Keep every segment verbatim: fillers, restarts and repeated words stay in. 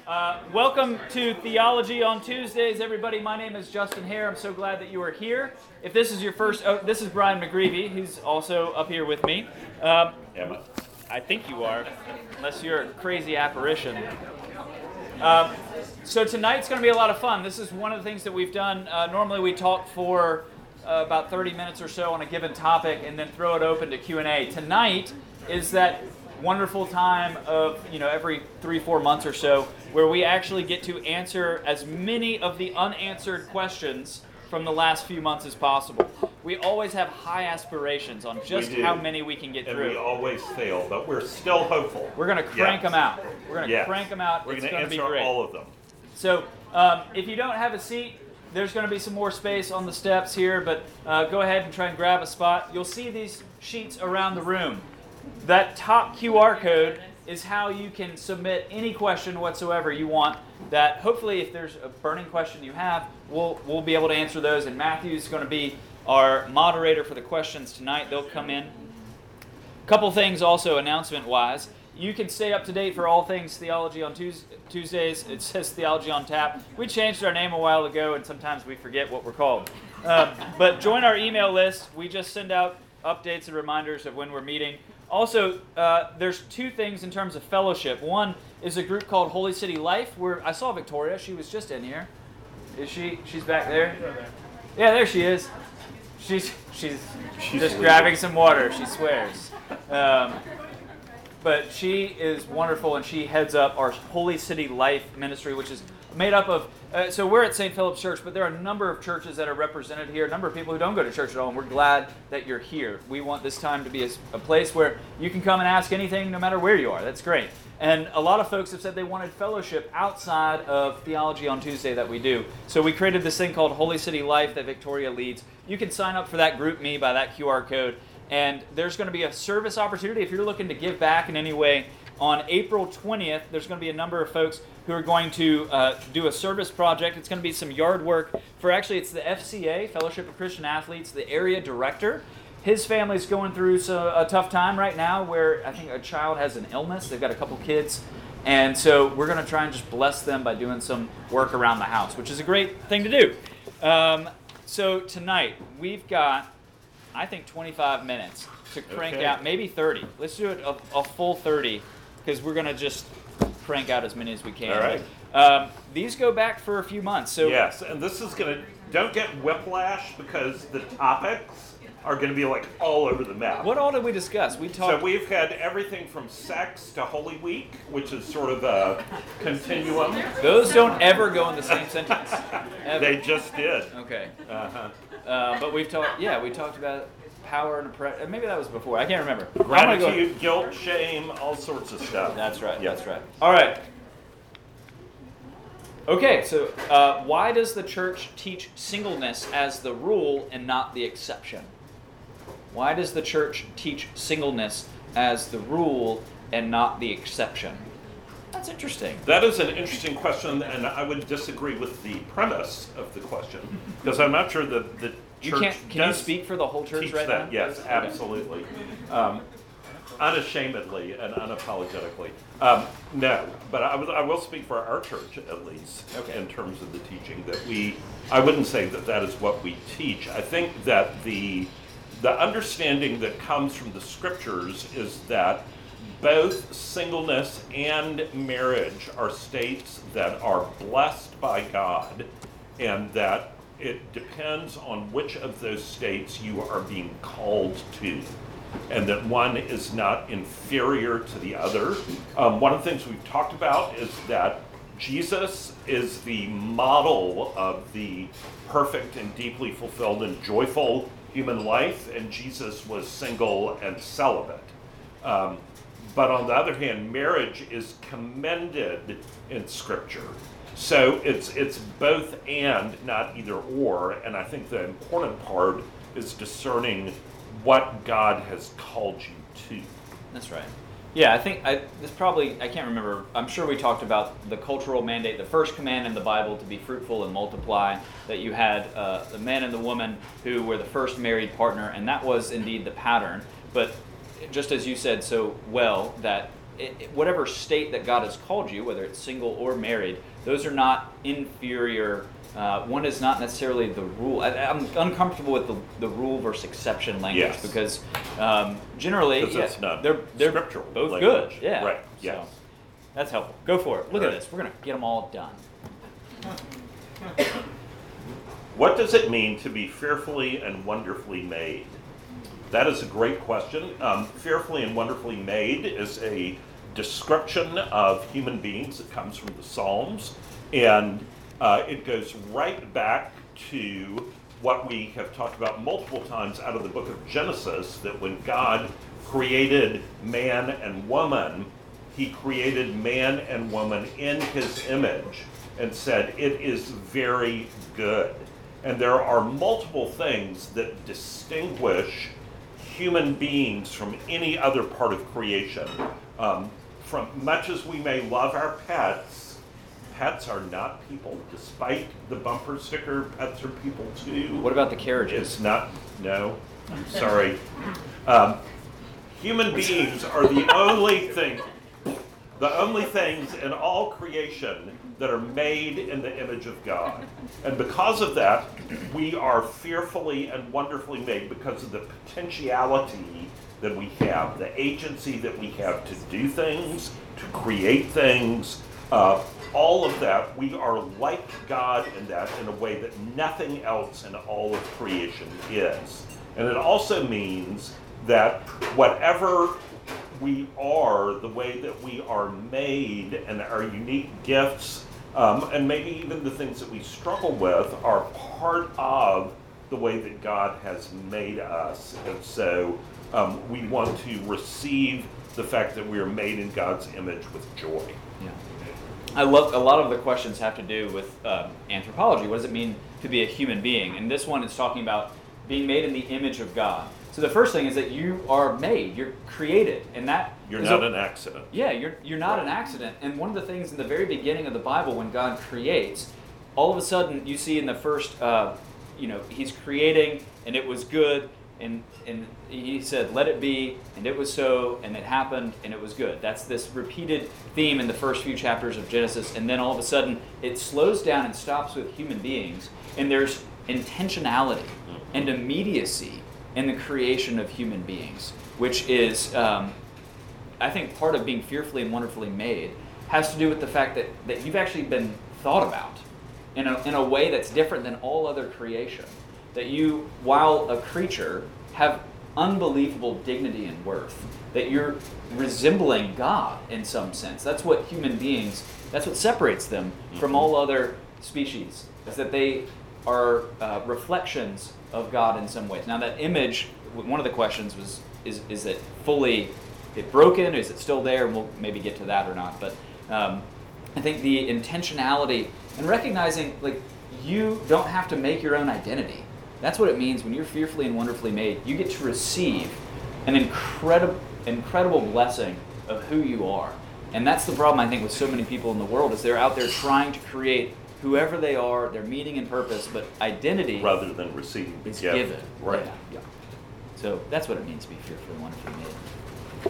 Uh, welcome to Theology on Tuesdays, everybody. My name is Justin Hare. I'm so glad that you are here. If this is your first, oh, this is Brian McGreevy. He's also up here with me. Um, Emma. I think you are, unless you're a crazy apparition. Um, so tonight's going to be a lot of fun. This is one of the things that we've done. Uh, normally we talk for uh, about thirty minutes or so on a given topic and then throw it open to Q and A. Tonight is that wonderful time of, you know, every three, four months or so where we actually get to answer as many of the unanswered questions from the last few months as possible. We always have high aspirations on just how many we can get and through. And we always fail, but we're still hopeful. We're going to crank yes. them out. We're going to yes. crank them out. We're it's going to answer be great. all of them. So um, if you don't have a seat, there's going to be some more space on the steps here, but uh, go ahead and try and grab a spot. You'll see these sheets around the room. That top Q R code is how you can submit any question whatsoever you want. That hopefully, if there's a burning question you have, we'll we'll be able to answer those. And Matthew's going to be our moderator for the questions tonight. They'll come in. A couple things also announcement-wise. You can stay up to date for all things Theology on Tuesdays. It says Theology on Tap. We changed our name a while ago, and sometimes we forget what we're called. Um, but join our email list. We just send out updates and reminders of when we're meeting. Also, uh, there's two things in terms of fellowship. One is a group called Holy City Life, where I saw Victoria. She was just in here. Is she? She's back there? Yeah, there she is. She's she's, she's just grabbing some water, she swears. Um, but she is wonderful, and she heads up our Holy City Life ministry, which is made up of, uh, so we're at Saint Philip's Church, but there are a number of churches that are represented here, a number of people who don't go to church at all, and we're glad that you're here. We want this time to be a, a place where you can come and ask anything no matter where you are. That's great. And a lot of folks have said they wanted fellowship outside of Theology on Tuesday that we do. So we created this thing called Holy City Life that Victoria leads. You can sign up for that Group Me by that Q R code, and there's going to be a service opportunity if you're looking to give back in any way. On April twentieth, there's going to be a number of folks who are going to uh, do a service project. It's going to be some yard work for, actually, it's the F C A, Fellowship of Christian Athletes, the area director. His family's going through so, a tough time right now where I think a child has an illness. They've got a couple kids. And so we're going to try and just bless them by doing some work around the house, which is a great thing to do. Um, so tonight, we've got, I think, twenty-five minutes to crank okay. out, maybe thirty. Let's do it a, a full thirty. Because we're going to just crank out as many as we can. All right. Um, these go back for a few months. So yes, and this is going to, don't get whiplash because the topics are going to be like all over the map. What all did we discuss? We talked. So we've had everything from sex to Holy Week, which is sort of a continuum. Those don't ever go in the same sentence. Ever. They just did. Okay. Uh-huh. Uh, but we've talked, yeah, we talked about power and oppression. Maybe that was before. I can't remember. Gratitude, go. guilt, shame, all sorts of stuff. That's right. Yep. That's right. All right. Okay, so uh, why does the church teach singleness as the rule and not the exception? Why does the church teach singleness as the rule and not the exception? That's interesting. That is an interesting question, and I would disagree with the premise of the question, because I'm not sure that the You church can't, can you does speak for the whole church teach right that. now? Yes, Okay. absolutely. Um, unashamedly and unapologetically. Um, no, but I, was, I will speak for our church, at least, okay. in terms of the teaching that we, I wouldn't say that that is what we teach. I think that the the understanding that comes from the scriptures is that both singleness and marriage are states that are blessed by God, and that it depends on which of those states you are being called to, and that one is not inferior to the other. Um, one of the things we've talked about is that Jesus is the model of the perfect and deeply fulfilled and joyful human life, and Jesus was single and celibate. Um, but on the other hand, marriage is commended in Scripture. So it's it's both and, not either or, and I think the important part is discerning what God has called you to. That's right. Yeah, I think I, this probably, I can't remember, I'm sure we talked about the cultural mandate, the first command in the Bible to be fruitful and multiply, that you had uh, the man and the woman who were the first married partner, and that was indeed the pattern. But just as you said so well, that it, it- whatever state that God has called you, whether it's single or married, those are not inferior. Uh, one is not necessarily the rule. I, I'm uncomfortable with the, the rule versus exception language Yes. because um, generally Because yeah, it's not they're they're scriptural both language. good. Yeah, Right, So yes. that's helpful. Go for it. Look Right. at this. We're gonna get them all done. What does it mean to be fearfully and wonderfully made? That is a great question. Um, fearfully and wonderfully made is a description of human beings that comes from the Psalms, and uh, it goes right back to what we have talked about multiple times out of the book of Genesis, that when God created man and woman, he created man and woman in his image and said, it is very good. And there are multiple things that distinguish human beings from any other part of creation. Um, from much as we may love our pets, pets are not people. Despite the bumper sticker, pets are people too. What about the carriages? It's not, no, I'm sorry. Um, human beings are the only thing, the only things in all creation that are made in the image of God. And because of that, we are fearfully and wonderfully made because of the potentiality that we have, the agency that we have to do things, to create things, uh, all of that. We are like God in that in a way that nothing else in all of creation is. And it also means that whatever we are, the way that we are made, and our unique gifts, um, and maybe even the things that we struggle with, are part of the way that God has made us. And so um, we want to receive the fact that we are made in God's image with joy. Yeah. I love a lot of the questions have to do with um, anthropology. What does it mean to be a human being? And this one is talking about being made in the image of God. So the first thing is that you are made, you're created, and that You're is not a- an accident. Yeah, you're you're not an accident. And one of the things in the very beginning of the Bible, when God creates, all of a sudden you see in the first, uh, you know, He's creating, and it was good, and and He said, "Let it be," and it was so, and it happened, and it was good. That's this repeated theme in the first few chapters of Genesis, and then all of a sudden it slows down and stops with human beings, and there's intentionality and immediacy in the creation of human beings, which is, um, I think, part of being fearfully and wonderfully made has to do with the fact that, that you've actually been thought about in a, in a way that's different than all other creation. That you, while a creature, have unbelievable dignity and worth. That you're resembling God in some sense. That's what human beings, that's what separates them from all other species, is that they are uh, reflections of God in some ways. Now that image, one of the questions was, is, is it fully it broken? Is it still there? And we'll maybe get to that or not. But um, I think the intentionality and recognizing, like, you don't have to make your own identity. That's what it means when you're fearfully and wonderfully made. You get to receive an incredible, incredible blessing of who you are. And that's the problem, I think, with so many people in the world, is they're out there trying to create whoever they are, their meaning and purpose, but identity Rather than receiving the is gift. given. Right. Yeah. Yeah. So that's what it means to be fearfully and wonderfully made.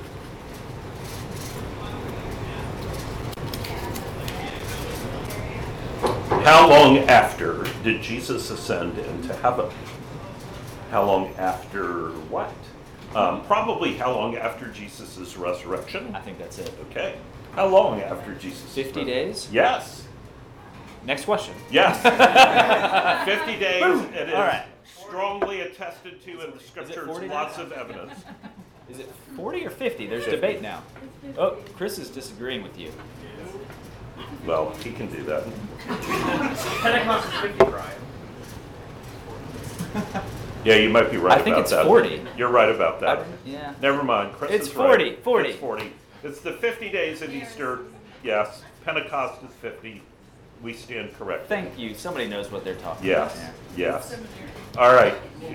How long after did Jesus ascend into heaven? How long after what? Um, probably how long after Jesus' resurrection? I think that's it. Okay. How long after Jesus? fifty days? Yes. Next question. Yes. fifty days. It is All right. strongly attested to in the scriptures. forty Lots days? of evidence. Is it forty or fifty? There's fifty. debate now. Oh, Chris is disagreeing with you. Well, he can do that. Pentecost is fifty, Brian. Yeah, you might be right I think about it's that. forty. You're right about that. I- yeah. Never mind. Chris It's is right. forty, forty. It's forty. It's the fifty days of Easter. Yes. Pentecost is fifty. We stand corrected. Thank you. Somebody knows what they're talking Yes. about. Yes. All right.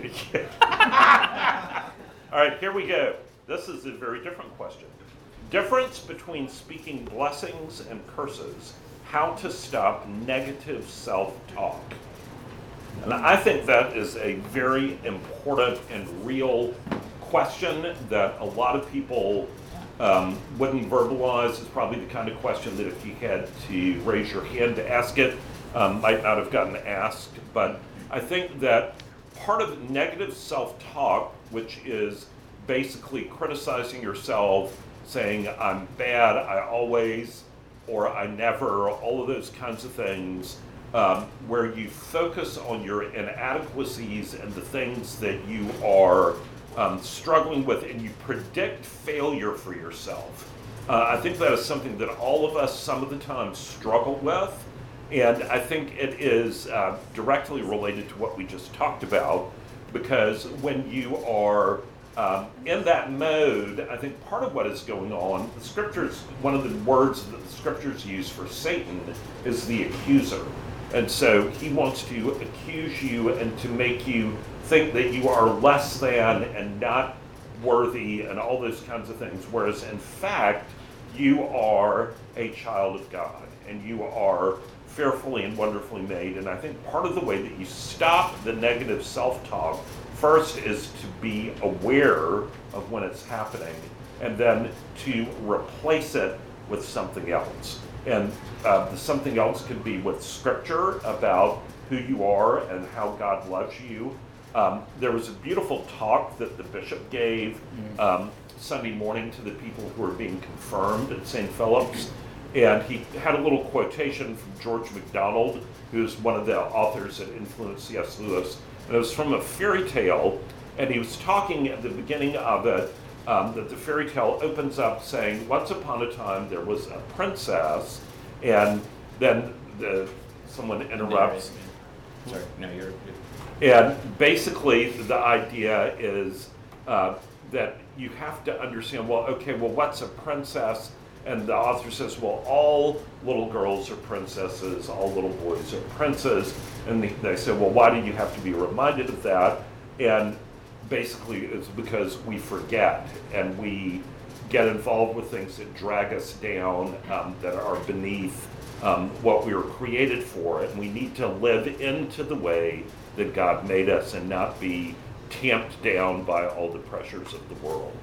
All right, here we go. This is a very different question. Difference between speaking blessings and curses. How to stop negative self-talk. And I think that is a very important and real question that a lot of people um, wouldn't verbalize is probably the kind of question that if you had to raise your hand to ask it, um, might not have gotten asked. But I think that part of negative self-talk, which is basically criticizing yourself, saying I'm bad, I always, or I never, all of those kinds of things, um, where you focus on your inadequacies and the things that you are um, struggling with, and you predict failure for yourself. Uh, I think that is something that all of us some of the time struggle with, and I think it is uh, directly related to what we just talked about, because when you are um, in that mode, I think part of what is going on, the scriptures, one of the words that the scriptures use for Satan is the accuser. And so he wants to accuse you and to make you think that you are less than and not worthy and all those kinds of things. Whereas in fact, you are a child of God and you are fearfully and wonderfully made. And I think part of the way that you stop the negative self-talk first is to be aware of when it's happening and then to replace it with something else. And uh, the something else could be with scripture about who you are and how God loves you. Um, there was a beautiful talk that the bishop gave um, Sunday morning to the people who were being confirmed at Saint Philip's. And he had a little quotation from George MacDonald, who's one of the authors that influenced C S Lewis. And it was from a fairy tale, and he was talking at the beginning of it, um, that the fairy tale opens up saying, once upon a time there was a princess, and then the, someone interrupts. Sorry, no, you're... And basically the idea is uh, that you have to understand, well, okay, well, what's a princess? And the author says, well, all little girls are princesses, all little boys are princes. And they, they say, well, why do you have to be reminded of that? And basically it's because we forget and we get involved with things that drag us down, um, that are beneath um, what we were created for. And we need to live into the way that God made us and not be tamped down by all the pressures of the world.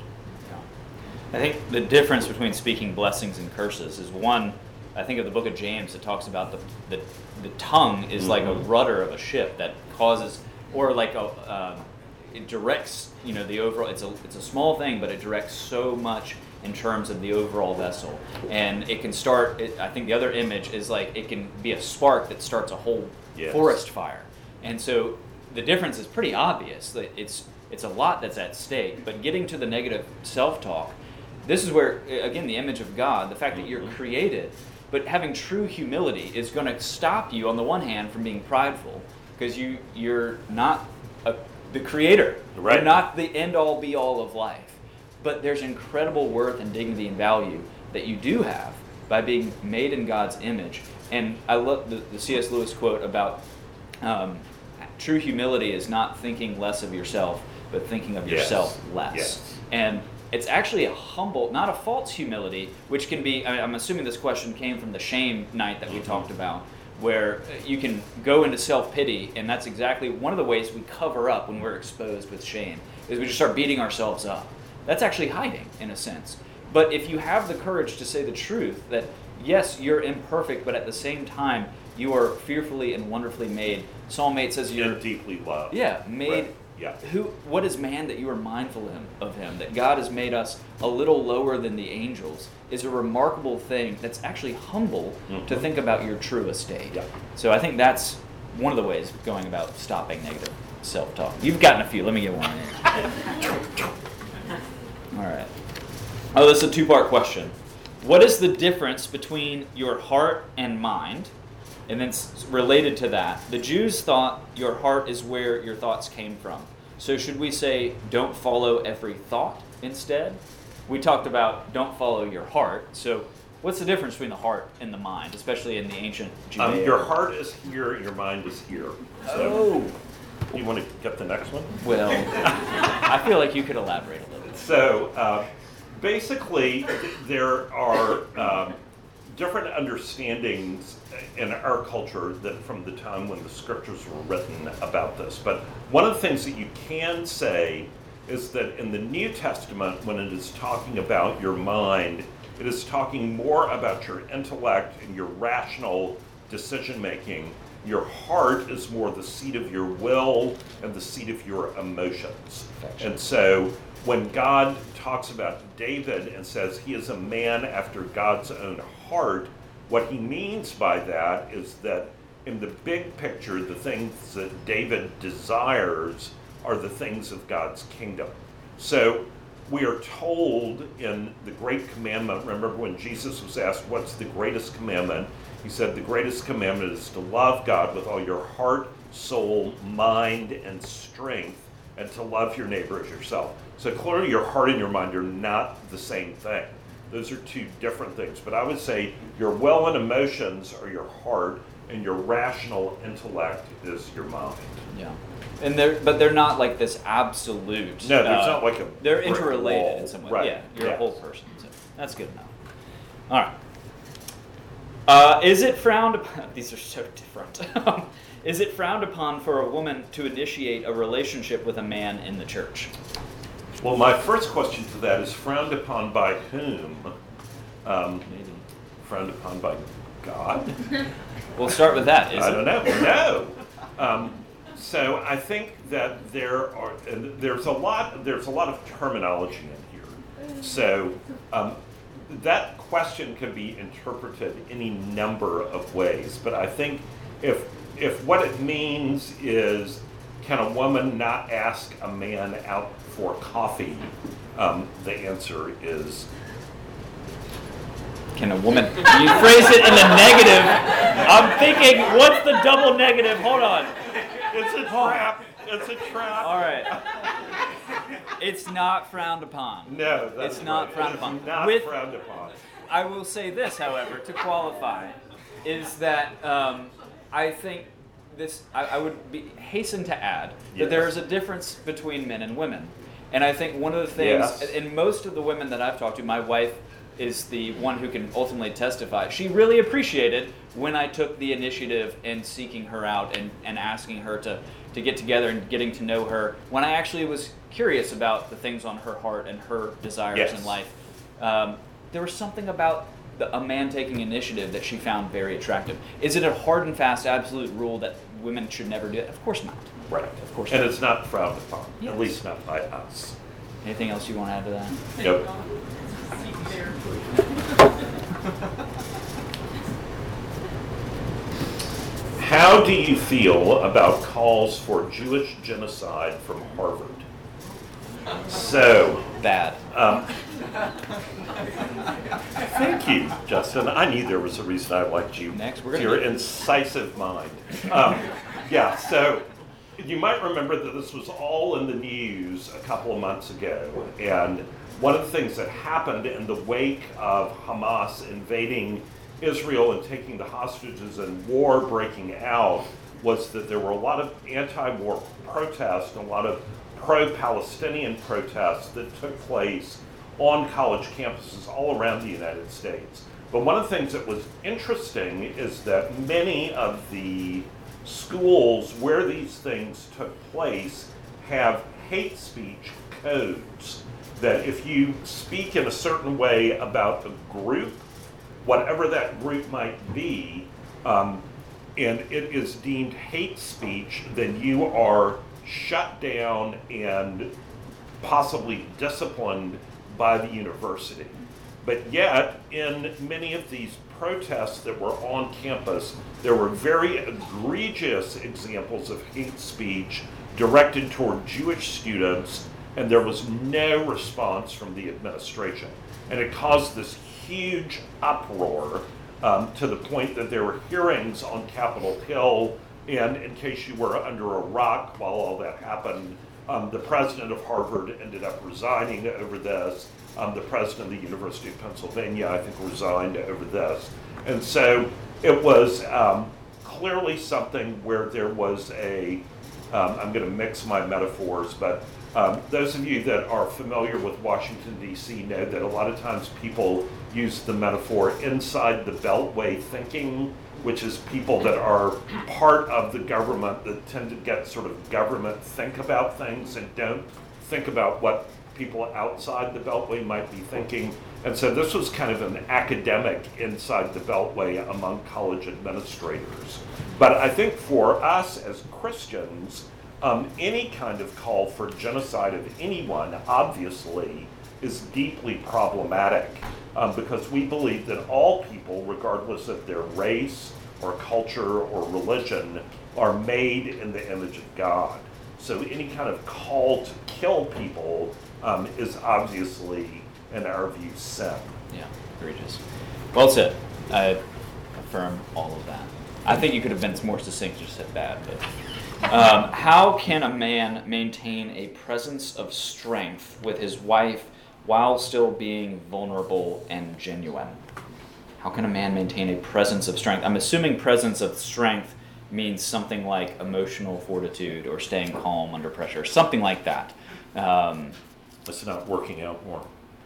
I think the difference between speaking blessings and curses is, one, I think of the book of James, it talks about the the, the tongue is mm-hmm. like a rudder of a ship that causes, or like a, um, it directs, you know, the overall, it's a, it's a small thing, but it directs so much in terms of the overall vessel. And it can start, it, I think the other image is like, it can be a spark that starts a whole yes. forest fire. And so the difference is pretty obvious, that it's, it's a lot that's at stake, but getting to the negative self-talk, this is where, again, the image of God, the fact that you're created, but having true humility is going to stop you, on the one hand, from being prideful, because you, you're not a, the creator. Right. You're not the end-all, be-all of life. But there's incredible worth and dignity and value that you do have by being made in God's image. And I love the, the C S Lewis quote about um, true humility is not thinking less of yourself, but thinking of yes. yourself less. Yes. And it's actually a humble, not a false humility, which can be, I mean, I'm assuming this question came from the shame night that we mm-hmm. talked about, where you can go into self-pity, and that's exactly one of the ways we cover up when we're exposed with shame, is we just start beating ourselves up. That's actually hiding, in a sense. But if you have the courage to say the truth, that yes, you're imperfect, but at the same time, you are fearfully and wonderfully made. Psalm eight says you're... And deeply loved. Yeah, made... Right. Yeah. Who? What is man that you are mindful of him, of him? That God has made us a little lower than the angels is a remarkable thing that's actually humble mm-hmm. to think about your true estate. Yeah. So I think that's one of the ways of going about stopping negative self-talk. You've gotten a few. Let me get one in. All right. Oh, this is a two-part question. What is the difference between your heart and mind? And then related to that, the Jews thought your heart is where your thoughts came from. So should we say don't follow every thought instead? We talked about don't follow your heart. So what's the difference between the heart and the mind, especially in the ancient Judea? Um, your heart is here, your mind is here. So oh. You want to get the next one? Well, I feel like you could elaborate a little bit. So uh, basically there are um, different understandings in our culture that from the time when the scriptures were written about this. But one of the things that you can say is that in the New Testament, when it is talking about your mind, it is talking more about your intellect and your rational decision making. Your heart is more the seat of your will and the seat of your emotions. And so when God talks about David and says he is a man after God's own heart, what he means by that is that in the big picture, the things that David desires are the things of God's kingdom. So we are told in the Great Commandment, remember when Jesus was asked, what's the greatest commandment? He said the greatest commandment is to love God with all your heart, soul, mind, and strength, and to love your neighbor as yourself. So clearly your heart and your mind are not the same thing. Those are two different things. But I would say your will and emotions are your heart, and your rational intellect is your mind. Yeah. And they're, but they're not like this absolute. No, there's uh, not like a They're brick interrelated wall. in some way. Right. Yeah, you're Yes. a whole person. So that's good enough. All right. Uh, is it frowned upon? These are so different. Is it frowned upon for a woman to initiate a relationship with a man in the church? Well, my first question to that is frowned upon by whom? Um, Maybe. frowned upon by God? We'll start with that. Is I it? don't know. No. Um, so I think that there are and there's a lot there's a lot of terminology in here. So um, that question can be interpreted any number of ways. But I think if if what it means is can a woman not ask a man out for coffee, um, the answer is. Can a woman? You phrase it in the negative. I'm thinking, what's the double negative? Hold on. It's a trap. It's a trap. All right. It's not frowned upon. No, that's It's not right. frowned It is upon. Not With- frowned upon. I will say this, however, to qualify, is that um, I think this. I, I would be, hasten to add that Yes. there is a difference between men and women, and I think one of the things, Yes. and most of the women that I've talked to, my wife is the one who can ultimately testify. She really appreciated when I took the initiative in seeking her out and, and asking her to, to get together and getting to know her, when I actually was curious about the things on her heart and her desires Yes. in life. Um, there was something about the, a man taking initiative that she found very attractive. Is it a hard and fast absolute rule that women should never do it? Of course not. Right. Of course And not. it's not frowned upon, Yes. at least not by us. Anything else you want to add to that? Yep. How do you feel about calls for Jewish genocide from Harvard? So, Bad. um, thank you, Justin. I knew there was a reason I liked you. Next, we're gonna Your do- incisive mind. Um, yeah, so you might remember that this was all in the news a couple of months ago, and one of the things that happened in the wake of Hamas invading Israel and taking the hostages and war breaking out was that there were a lot of anti-war protests and a lot of pro-Palestinian protests that took place on college campuses all around the United States. But one of the things that was interesting is that many of the schools where these things took place have hate speech codes that if you speak in a certain way about a group, whatever that group might be, um, and it is deemed hate speech, then you are shut down and possibly disciplined by the university. But yet, in many of these protests that were on campus, there were very egregious examples of hate speech directed toward Jewish students, and there was no response from the administration. And it caused this huge uproar um, to the point that there were hearings on Capitol Hill, and in case you were under a rock while all that happened, um, the president of Harvard ended up resigning over this. Um, the president of the University of Pennsylvania, I think, resigned over this. And so it was um, clearly something where there was a, um, I'm going to mix my metaphors, but um, those of you that are familiar with Washington, D C know that a lot of times people use the metaphor inside the beltway thinking, which is people that are part of the government that tend to get sort of government think about things and don't think about what people outside the Beltway might be thinking. And so this was kind of an academic inside the Beltway among college administrators. But I think for us as Christians, um, any kind of call for genocide of anyone, obviously, is deeply problematic um, because we believe that all people, regardless of their race or culture or religion, are made in the image of God. So any kind of call to kill people um, is obviously, in our view, sin. Yeah, egregious. Well said. I affirm all of that. I think you could have been more succinct, just said bad. But um, how can a man maintain a presence of strength with his wife while still being vulnerable and genuine? How can a man maintain a presence of strength? I'm assuming presence of strength means something like emotional fortitude or staying calm under pressure, something like that. Um, It's not working out more.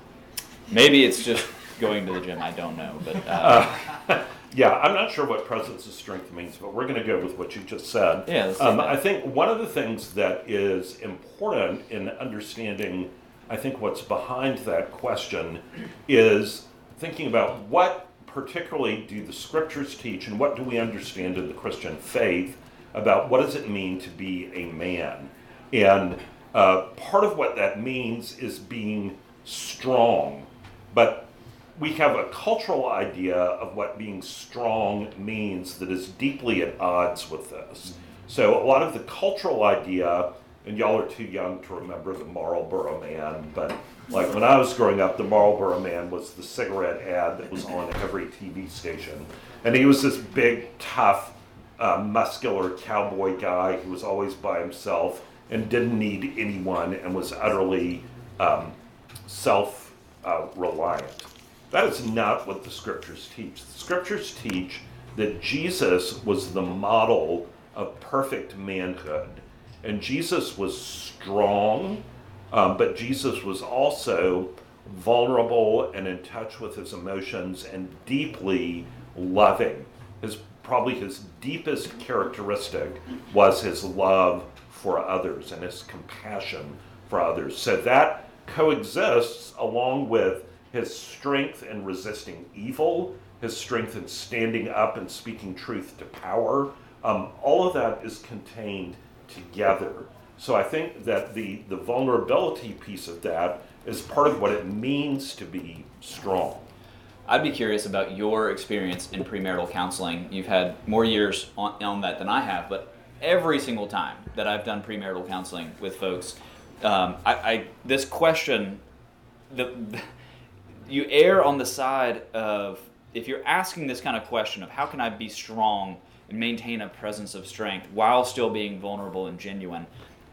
maybe it's just going to the gym. I don't know, but uh, uh, yeah, I'm not sure what presence of strength means, but we're going to go with what you just said. Yeah, let's um, take that. I think one of the things that is important in understanding, I think, what's behind that question is thinking about what particularly do the scriptures teach and what do we understand in the Christian faith about what does it mean to be a man. And uh, part of what that means is being strong, but we have a cultural idea of what being strong means that is deeply at odds with this. So a lot of the cultural idea, and y'all are too young to remember the Marlboro Man, but like when I was growing up, the Marlboro Man was the cigarette ad that was on every T V station. And he was this big, tough, uh, muscular cowboy guy who was always by himself and didn't need anyone and was utterly um, self-reliant. Uh, that is not what the scriptures teach. The scriptures teach that Jesus was the model of perfect manhood. And Jesus was strong, um, but Jesus was also vulnerable and in touch with his emotions and deeply loving. His, probably his deepest characteristic was his love for others and his compassion for others. So that coexists along with his strength in resisting evil, his strength in standing up and speaking truth to power. Um, all of that is contained together. So I think that the, the vulnerability piece of that is part of what it means to be strong. I'd be curious about your experience in premarital counseling. You've had more years on, on that than I have, but every single time that I've done premarital counseling with folks, um, I, I this question, the, the you err on the side of, if you're asking this kind of question of how can I be strong and maintain a presence of strength while still being vulnerable and genuine,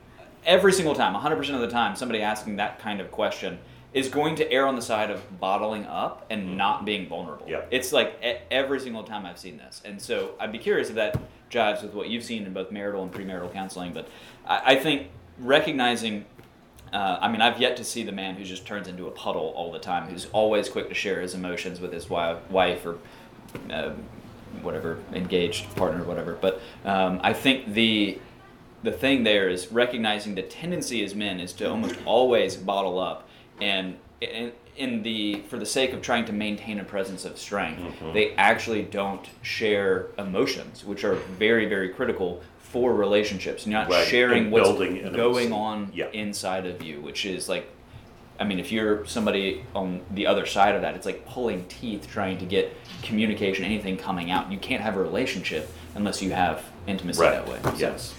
every single time, one hundred percent of the time, somebody asking that kind of question is going to err on the side of bottling up and mm-hmm. not being vulnerable. Yep. It's like every single time I've seen this. And so I'd be curious if that jives with what you've seen in both marital and premarital counseling. But I, I think recognizing, uh, I mean, I've yet to see the man who just turns into a puddle all the time, who's always quick to share his emotions with his wife or uh, whatever, engaged partner, whatever. But um, I think the the thing there is recognizing the tendency as men is to almost always bottle up. And in, in the for the sake of trying to maintain a presence of strength, mm-hmm. they actually don't share emotions, which are very, very critical for relationships. You're not right. sharing and what's building going on yeah. inside of you, which is like, I mean, if you're somebody on the other side of that, it's like pulling teeth trying to get communication, anything coming out. You can't have a relationship unless you have intimacy right. that way. So. Yes.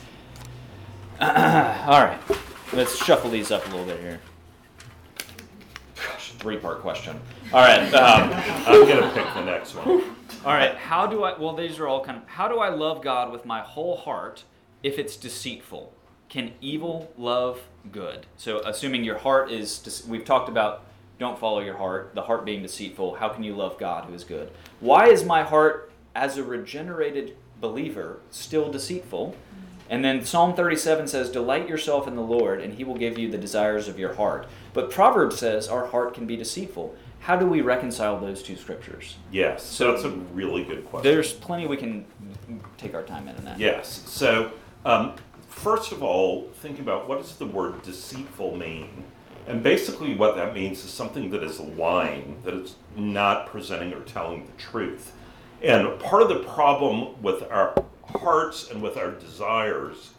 All right, let's shuffle these up a little bit here. Gosh, three-part question. All right. Um, I'm going to pick the next one. All right. How do I, well, these are all kind of, how do I love God with my whole heart if it's deceitful? Can evil love good? So assuming your heart is, we've talked about don't follow your heart, the heart being deceitful. How can you love God who is good? Why is my heart, as a regenerated believer, still deceitful? And then Psalm thirty-seven says, delight yourself in the Lord, and he will give you the desires of your heart. But Proverbs says our heart can be deceitful. How do we reconcile those two scriptures? Yes, so that's a really good question. There's plenty we can take our time in in that. Yes, so um, first of all, think about what does the word deceitful mean? And basically what that means is something that is lying, that is not presenting or telling the truth. And part of the problem with our hearts and with our desires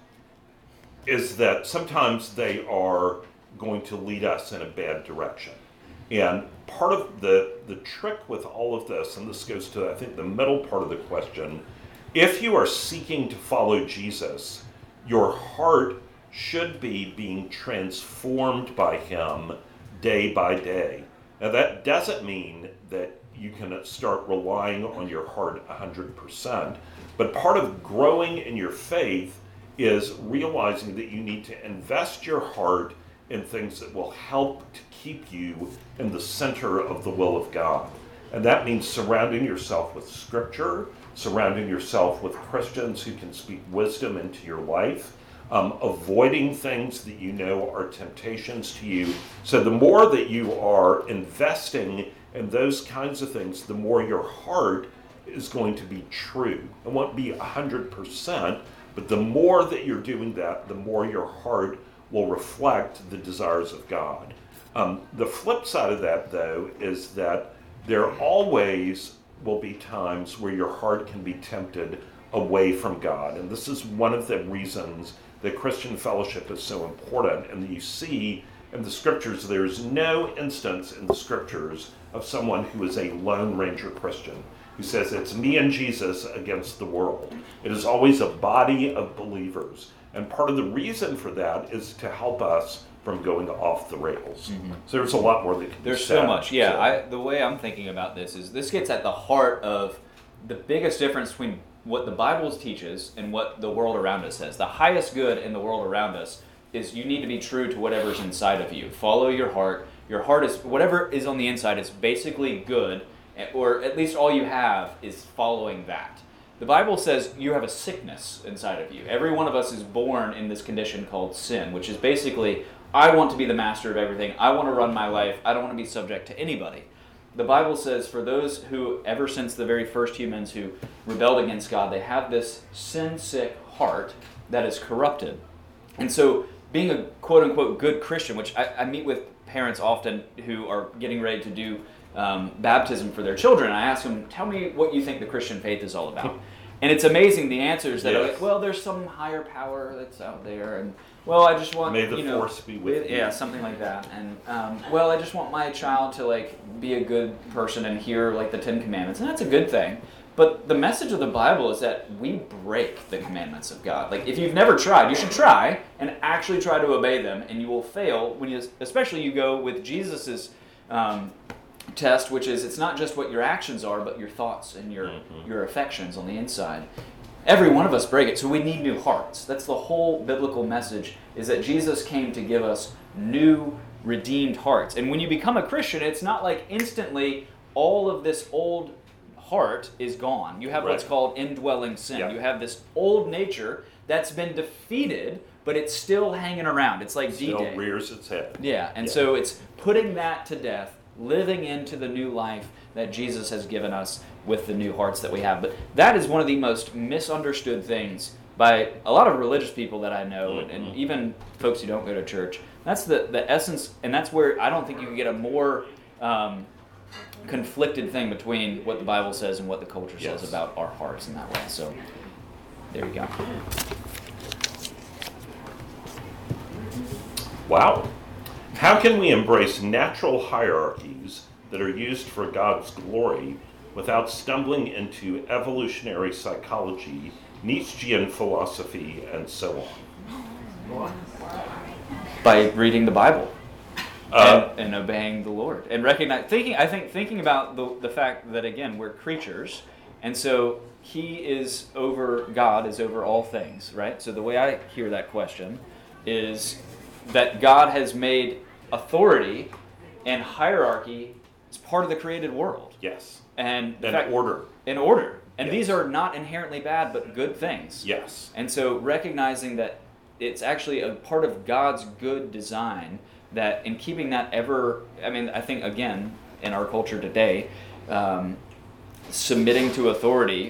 is that sometimes they are going to lead us in a bad direction. And part of the, the trick with all of this, and this goes to, I think, the middle part of the question, if you are seeking to follow Jesus, your heart should be being transformed by him day by day. Now that doesn't mean that you can start relying on your heart one hundred percent, but part of growing in your faith is realizing that you need to invest your heart in things that will help to keep you in the center of the will of God. And that means surrounding yourself with Scripture, surrounding yourself with Christians who can speak wisdom into your life, um, avoiding things that you know are temptations to you. So the more that you are investing in those kinds of things, the more your heart is going to be true. It won't be one hundred percent, but the more that you're doing that, the more your heart will reflect the desires of God. Um, the flip side of that, though, is that there always will be times where your heart can be tempted away from God. And this is one of the reasons that Christian fellowship is so important. And you see in the Scriptures, there's no instance in the Scriptures of someone who is a Lone Ranger Christian, who says it's me and Jesus against the world. It is always a body of believers. And part of the reason for that is to help us from going off the rails. Mm-hmm. So there's a lot more that can There's be said. so much, yeah. So, I, the way I'm thinking about this is this gets at the heart of the biggest difference between what the Bible teaches and what the world around us says. The highest good in the world around us is you need to be true to whatever's inside of you. Follow your heart. Your heart is, whatever is on the inside is basically good, or at least all you have is following that. The Bible says you have a sickness inside of you. Every one of us is born in this condition called sin, which is basically, I want to be the master of everything. I want to run my life. I don't want to be subject to anybody. The Bible says for those who, ever since the very first humans who rebelled against God, they have this sin-sick heart that is corrupted. And so being a quote-unquote good Christian, which I, I meet with parents often who are getting ready to do um, baptism for their children, I ask them, tell me what you think the Christian faith is all about. And it's amazing the answers that yes. are like, well, there's some higher power that's out there, and well, I just want, May the you know, force be with you. Yeah, something like that. And um, well, I just want my child to like be a good person and hear like the Ten Commandments, and that's a good thing. But the message of the Bible is that we break the commandments of God. Like if you've never tried, you should try and actually try to obey them, and you will fail when you, especially you go with Jesus's um, test, which is it's not just what your actions are, but your thoughts and your mm-hmm. your affections on the inside. Every one of us break it, so we need new hearts. That's the whole biblical message, is that Jesus came to give us new, redeemed hearts. And when you become a Christian, it's not like instantly all of this old heart is gone. You have right. what's called indwelling sin. Yeah. You have this old nature that's been defeated, but it's still hanging around. It's like still D-Day. Still rears its head. Yeah, and yeah. so it's putting that to death, living into the new life that Jesus has given us with the new hearts that we have. But that is one of the most misunderstood things by a lot of religious people that I know, mm-hmm. and even folks who don't go to church. That's the, the essence, and that's where I don't think you can get a more um, conflicted thing between what the Bible says and what the culture yes. says about our hearts in that way. So there you go. Wow. How can we embrace natural hierarchies that are used for God's glory without stumbling into evolutionary psychology, Nietzschean philosophy, and so on? By reading the Bible uh, and, and obeying the Lord, and recognize thinking. I think thinking about the the fact that again we're creatures, and so He is over. God is over all things, right? So the way I hear that question is that God has made authority and hierarchy as part of the created world. Yes. And in fact, order. In order. And yes. these are not inherently bad, but good things. Yes. And so recognizing that it's actually a part of God's good design, that in keeping that ever, I mean, I think, again, in our culture today, um, submitting to authority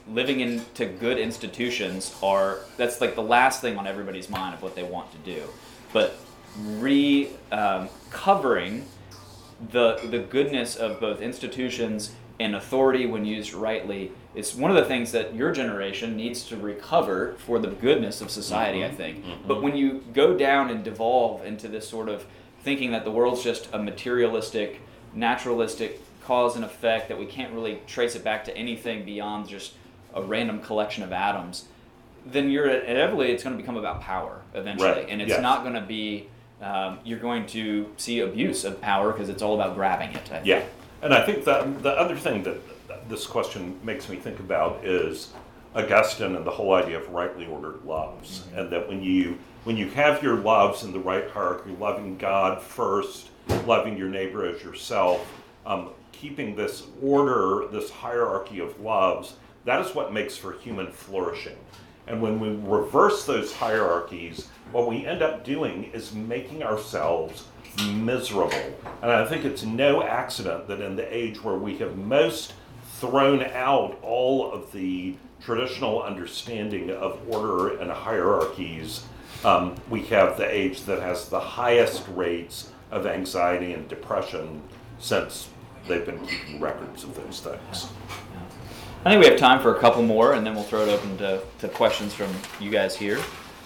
living into good institutions are, that's like the last thing on everybody's mind of what they want to do. But re um, covering the the goodness of both institutions and authority when used rightly is one of the things that your generation needs to recover for the goodness of society, mm-hmm. I think. Mm-hmm. But when you go down and devolve into this sort of thinking that the world's just a materialistic, naturalistic cause and effect, that we can't really trace it back to anything beyond just a random collection of atoms, then you're inevitably it's going to become about power eventually. Right. And it's yes. not going to be, um, you're going to see abuse of power because it's all about grabbing it. I think. Yeah. And I think that the other thing that this question makes me think about is Augustine and the whole idea of rightly ordered loves. Mm-hmm. And that when you when you have your loves in the right hierarchy, loving God first, loving your neighbor as yourself, um, keeping this order, this hierarchy of loves, that is what makes for human flourishing. And when we reverse those hierarchies, what we end up doing is making ourselves miserable. And I think it's no accident that in the age where we have most thrown out all of the traditional understanding of order and hierarchies, um, we have the age that has the highest rates of anxiety and depression since they've been keeping records of those things. I think we have time for a couple more, and then we'll throw it open to, to questions from you guys here.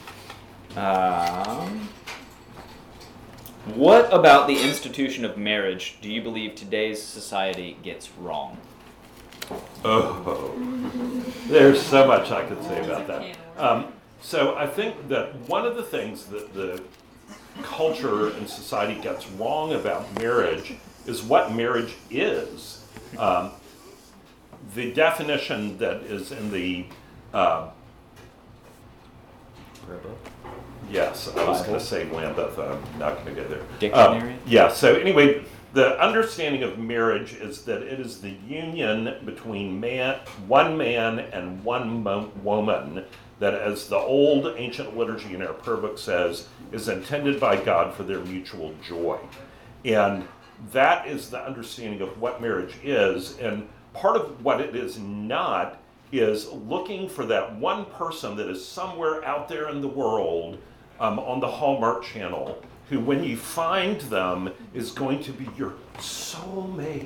Um, what about the institution of marriage do you believe today's society gets wrong? Oh, there's so much I could say about that. Um, so I think that one of the things that the culture and society gets wrong about marriage is what marriage is. Um, the definition that is in the uh, yes, I was going to say Lambeth. I'm not going to go there. Dictionary? Um, yeah. So anyway, the understanding of marriage is that it is the union between man, one man and one mo- woman that, as the old ancient liturgy in our prayer book says, is intended by God for their mutual joy. And that is the understanding of what marriage is. And part of what it is not is looking for that one person that is somewhere out there in the world um, on the Hallmark Channel, who when you find them is going to be your soulmate.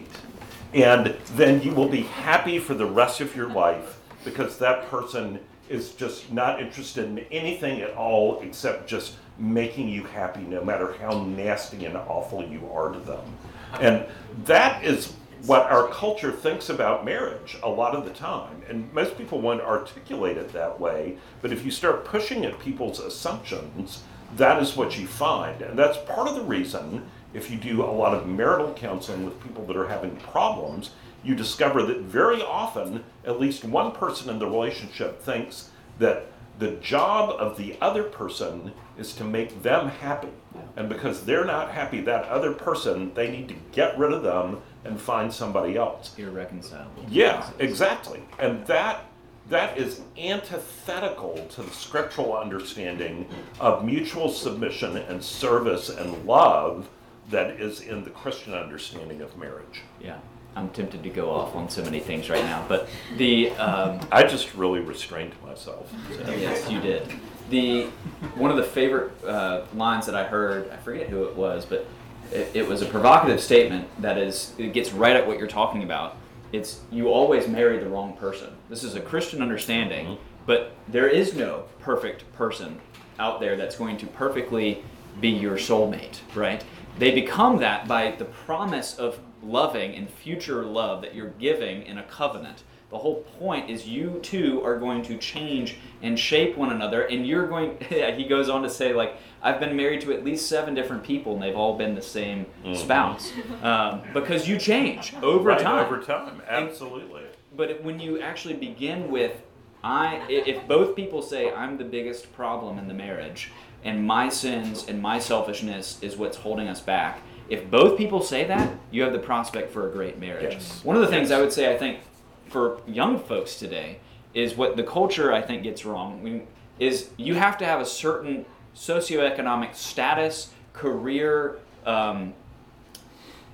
And then you will be happy for the rest of your life because that person is just not interested in anything at all except just making you happy no matter how nasty and awful you are to them. And that is what our culture thinks about marriage a lot of the time. And most people won't articulate it that way, but if you start pushing at people's assumptions, that is what you find. And that's part of the reason, if you do a lot of marital counseling with people that are having problems, you discover that very often, at least one person in the relationship thinks that the job of the other person is to make them happy. And because they're not happy, that other person, they need to get rid of them and find somebody else. Irreconcilable. Yeah, exactly. And that that is antithetical to the scriptural understanding of mutual submission and service and love that is in the Christian understanding of marriage. Yeah. I'm tempted to go off on so many things right now, but the um, I just really restrained myself. So. Yes, you did. The one of the favorite uh, lines that I heard, I forget who it was, but it, it was a provocative statement that is it gets right at what you're talking about. It's you always marry the wrong person. This is a Christian understanding, mm-hmm. but there is no perfect person out there that's going to perfectly be your soulmate, right? They become that by the promise of loving and future love that you're giving in a covenant. The whole point is you two are going to change and shape one another, and you're going, he goes on to say, like, I've been married to at least seven different people, and they've all been the same mm-hmm. spouse. Um, because you change over right, time. over time, absolutely. And, but when you actually begin with, I, if both people say, I'm the biggest problem in the marriage, and my sins and my selfishness is what's holding us back, if both people say that, you have the prospect for a great marriage. Yes. One of the things yes. I would say, I think, for young folks today, is what the culture, I think, gets wrong, I mean, is you have to have a certain socioeconomic status, career, um,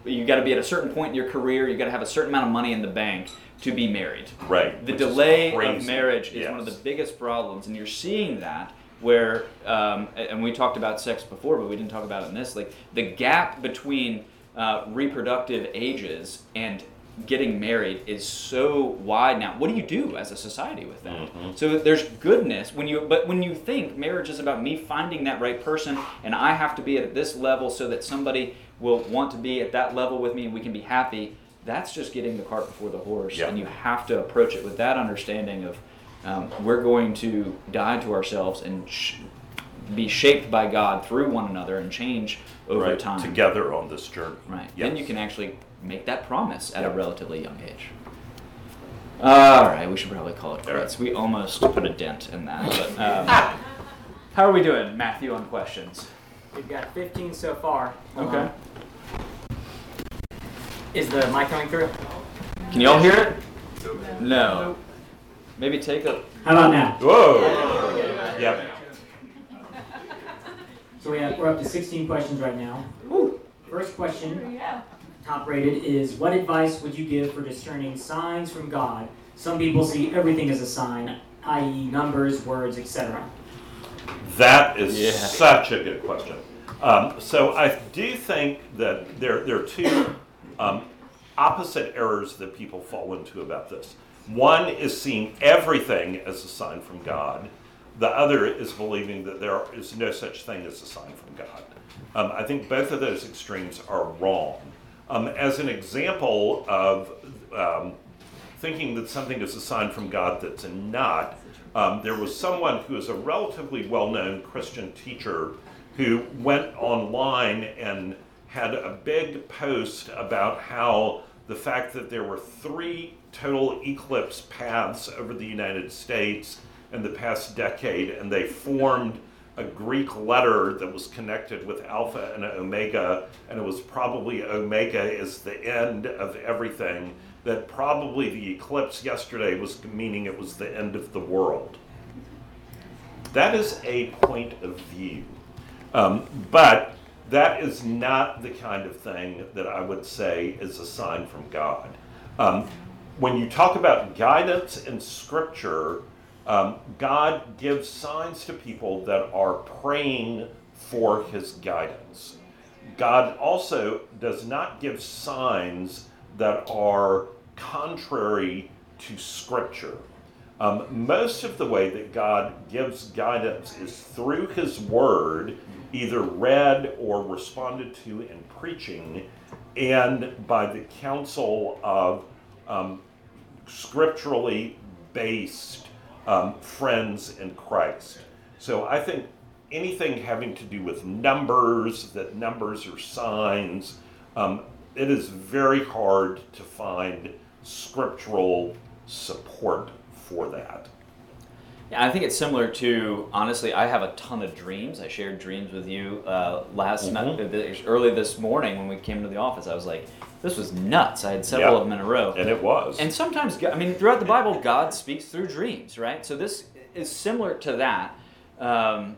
you got to be at a certain point in your career, you got to have a certain amount of money in the bank to be married. Right. The which is delay of crazy. marriage is Yes. one of the biggest problems, and you're seeing that where, um, and we talked about sex before, but we didn't talk about it in this, like the gap between uh, reproductive ages and getting married is so wide now. What do you do as a society with that? Mm-hmm. So there's goodness when you, but when you think marriage is about me finding that right person, and I have to be at this level so that somebody will want to be at that level with me and we can be happy, that's just getting the cart before the horse. Yeah. And you have to approach it with that understanding of um, we're going to die to ourselves and sh- be shaped by God through one another and change over right. time. Together on this journey. Right. Yes. Then you can actually make that promise at Yeah. a relatively young age. All right, we should probably call it quits. We almost put a dent in that. But um, how are we doing, Matthew, on questions? We've got fifteen so far. Okay. Um, is the mic coming through? Can you all hear it? No. Maybe take a... How about now? Whoa. Yep. So we have, we're up to sixteen questions right now. First question, top rated, is what advice would you give for discerning signs from God? Some people see everything as a sign, that is numbers, words, et cetera. That is Yeah. such a good question. Um, so I do think that there, there are two um, opposite errors that people fall into about this. One is seeing everything as a sign from God. The other is believing that there is no such thing as a sign from God. Um, I think both of those extremes are wrong. Um, as an example of um, thinking that something is a sign from God that's not, um, there was someone who is a relatively well-known Christian teacher who went online and had a big post about how the fact that there were three total eclipse paths over the United States in the past decade, and they formed a Greek letter that was connected with Alpha and Omega, and it was probably Omega is the end of everything, that probably the eclipse yesterday was meaning it was the end of the world. That is a point of view. Um, but that is not the kind of thing that I would say is a sign from God. Um, when you talk about guidance in Scripture, um, God gives signs to people that are praying for his guidance. God also does not give signs that are contrary to Scripture. Um, most of the way that God gives guidance is through his word, either read or responded to in preaching, and by the counsel of um, scripturally based um, friends in Christ. So I think anything having to do with numbers, that numbers are signs, um, it is very hard to find scriptural support for that. Yeah, I think it's similar to, honestly, I have a ton of dreams. I shared dreams with you uh, last Mhm. night, uh, early this morning when we came into the office. I was like, this was nuts. I had several Yep. of them in a row. And it was. And sometimes, God- I mean, throughout the Bible, God speaks through dreams, right? So this is similar to that. Um,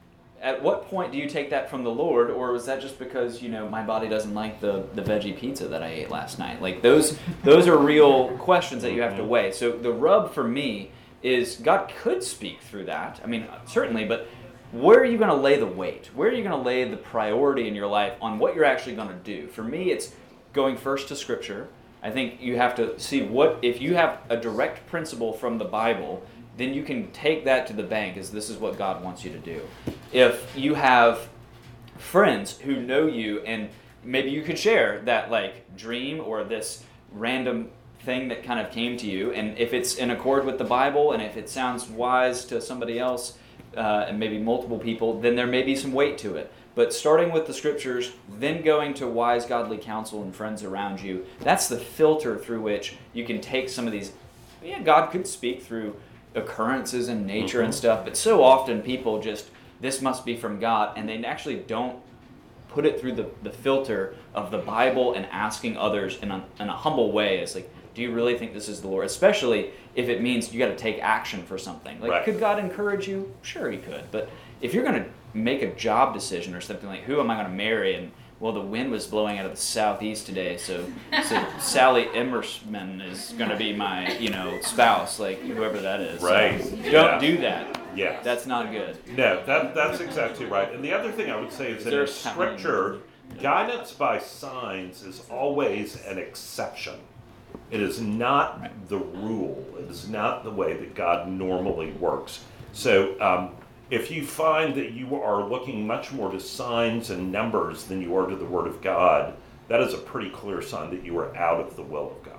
at what point do you take that from the Lord, or was that just because, you know, my body doesn't like the, the veggie pizza that I ate last night? Like, those those are real questions that you have to weigh. So the rub for me is God could speak through that. I mean, certainly, but where are you going to lay the weight? Where are you going to lay the priority in your life on what you're actually going to do? For me, it's going first to Scripture. I think you have to see what, if you have a direct principle from the Bible, then you can take that to the bank as this is what God wants you to do. If you have friends who know you and maybe you could share that like dream or this random thing that kind of came to you, and if it's in accord with the Bible and if it sounds wise to somebody else uh, and maybe multiple people, then there may be some weight to it. But starting with the Scriptures, then going to wise godly counsel and friends around you, that's the filter through which you can take some of these. Yeah, God could speak through occurrences in nature Mm-hmm. and stuff, but so often people just, this must be from God, and they actually don't put it through the, the filter of the Bible and asking others in a, in a humble way. It's like, do you really think this is the Lord? Especially if it means you got to take action for something. Like, Right. could God encourage you? Sure, he could. But if you're going to make a job decision or something like, who am I going to marry? And well, the wind was blowing out of the southeast today, so so Sally Emersman is going to be my, you know, spouse, like whoever that is. Right. So Yeah. don't do that. Yes. That's not good. No, that, that's exactly right. And the other thing I would say is that in There's- Scripture, guidance by signs is always an exception. It is not the rule. It is not the way that God normally works. So um, if you find that you are looking much more to signs and numbers than you are to the Word of God, that is a pretty clear sign that you are out of the will of God.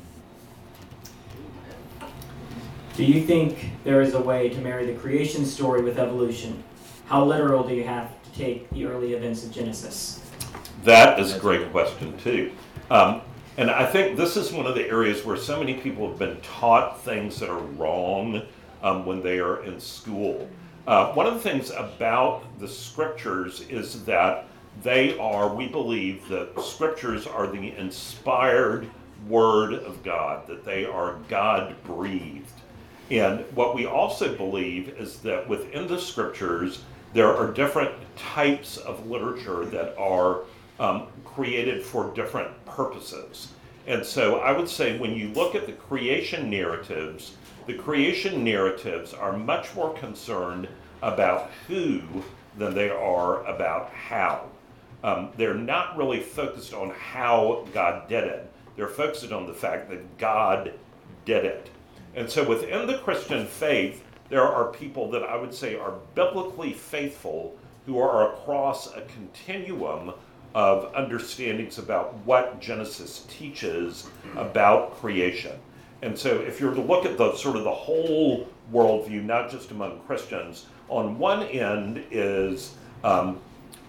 Do you think there is a way to marry the creation story with evolution? How literal do you have to take the early events of Genesis? That is a great question, too. Um, and I think this is one of the areas where so many people have been taught things that are wrong um, when they are in school. Uh, one of the things about the Scriptures is that they are, we believe that Scriptures are the inspired Word of God, that they are God-breathed. And what we also believe is that within the Scriptures, there are different types of literature that are um, created for different purposes. And so I would say when you look at the creation narratives, the creation narratives are much more concerned about who than they are about how. Um, they're not really focused on how God did it. They're focused on the fact that God did it. And so within the Christian faith, there are people that I would say are biblically faithful who are across a continuum of understandings about what Genesis teaches about creation. And so if you're to look at the sort of the whole worldview, not just among Christians, on one end is um,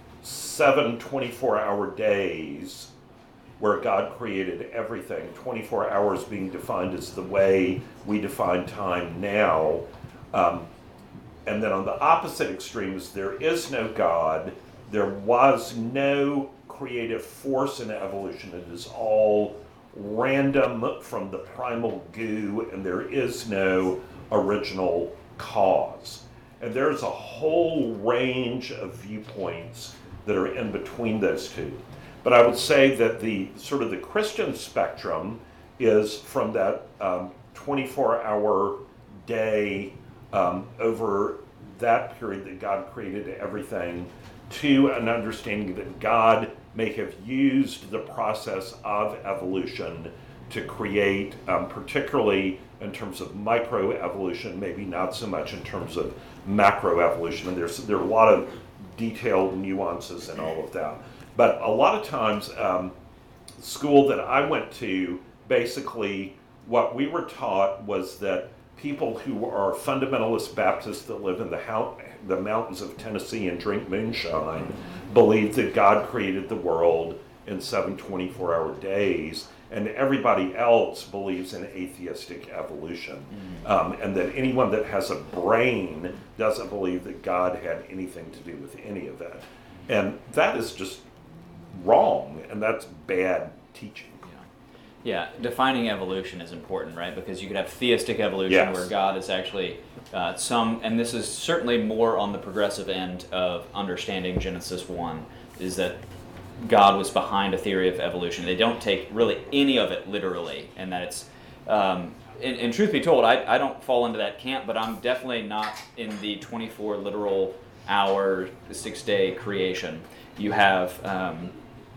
seven twenty-four hour days where God created everything, twenty-four hours being defined as the way we define time now. Um, and then on the opposite extremes, there is no God, there was no creative force in evolution, it is all random from the primal goo, and there is no original cause. And there's a whole range of viewpoints that are in between those two. But I would say that the sort of the Christian spectrum is from that um, twenty-four hour day um, over that period that God created everything, to an understanding that God may have used the process of evolution to create, um, particularly in terms of microevolution, maybe not so much in terms of macroevolution. And there's there are a lot of detailed nuances in all of that. But a lot of times, um, school that I went to, basically what we were taught was that people who are fundamentalist Baptists that live in the, ho- the mountains of Tennessee and drink moonshine believe that God created the world in seven twenty-four hour days, and everybody else believes in atheistic evolution. Mm. Um, and that anyone that has a brain doesn't believe that God had anything to do with any of it. And that is just wrong, and that's bad teaching. Yeah, defining evolution is important, right? Because you could have theistic evolution Yes. where God is actually uh, some, and this is certainly more on the progressive end of understanding Genesis one, is that God was behind a theory of evolution. They don't take really any of it literally, and that it's, um, and, and truth be told, I, I don't fall into that camp, but I'm definitely not in the twenty-four literal hour, six-day creation. You have um,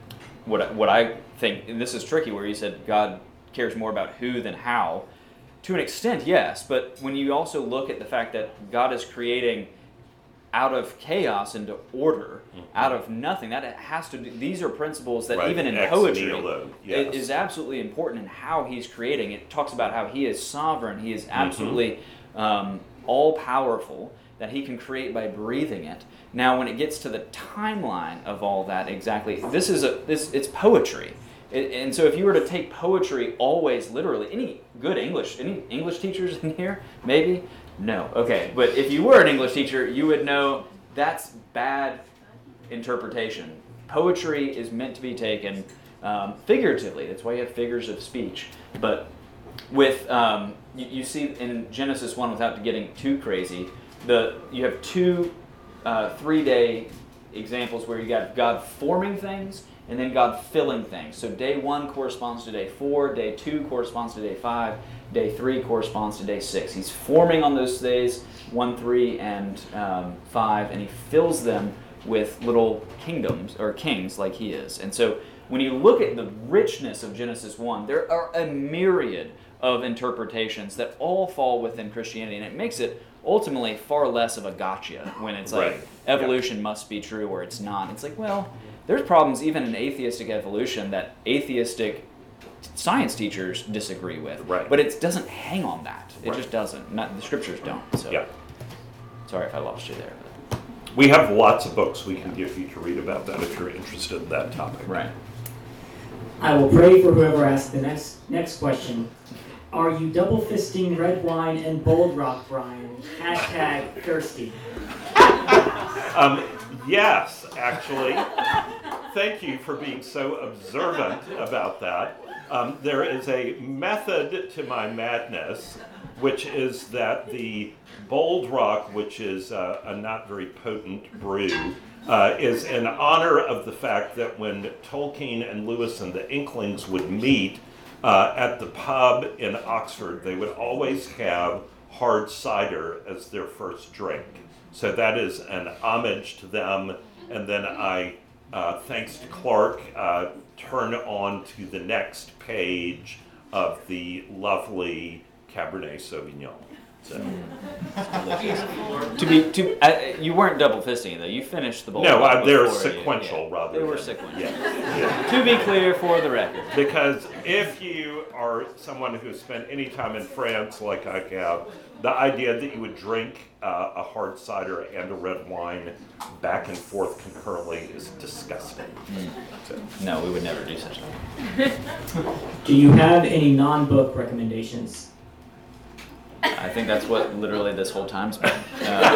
what what I think, and this is tricky, where you said God cares more about who than how. To an extent, yes, but when you also look at the fact that God is creating out of chaos into order, mm-hmm. out of nothing, that has to do, these are principles that right. even in Ex poetry, nihilo. Yes. it is absolutely important in how he's creating. It talks about how he is sovereign, he is absolutely mm-hmm. um, all-powerful, that he can create by breathing it. Now, when it gets to the timeline of all that, exactly, this is a this it's poetry. It, and so if you were to take poetry always literally, any good English, any English teachers in here? Maybe? No. Okay. But if you were an English teacher, you would know that's bad interpretation. Poetry is meant to be taken um, figuratively. That's why you have figures of speech. But with, um, you, you see in Genesis one, without getting too crazy, the you have two uh, three-day examples where you got God forming things and then God filling things. So day one corresponds to day four, day two corresponds to day five, day three corresponds to day six. He's forming on those days, one, three, and um, five, and he fills them with little kingdoms, or kings, like he is. And so when you look at the richness of Genesis one, there are a myriad of interpretations that all fall within Christianity, and it makes it ultimately far less of a gotcha when it's like Right. evolution Yeah. must be true or it's not. It's like, well, there's problems even in atheistic evolution that atheistic science teachers disagree with. Right. But it doesn't hang on that. It Right. just doesn't. Not, the scriptures don't. So Yeah. sorry if I lost you there. But. We have lots of books we can give you to read about that if you're interested in that topic. Right. I will pray for whoever asks the next next question. Are you double fisting red wine and bold rock, Brian? Hashtag thirsty. Um, yes, actually. Thank you for being so observant about that. Um, there is a method to my madness, which is that the Bold Rock, which is uh, a not very potent brew, uh, is in honor of the fact that when Tolkien and Lewis and the Inklings would meet uh, at the pub in Oxford, they would always have hard cider as their first drink. So that is an homage to them. And then I, uh, thanks to Clark, uh, turn on to the next page of the lovely Cabernet Sauvignon. So. To be, to uh, you weren't double fisting though. You finished the bowl. No, right I, they're before you- sequential yeah. rather They were than- sequential. Yeah, yeah. To be clear, for the record. Because if you are someone who has spent any time in France like I have, the idea that you would drink uh, a hard cider and a red wine back and forth concurrently is disgusting. So, No, we would never do such a thing. Do you have any non-book recommendations? I think that's what literally this whole time's been. Uh,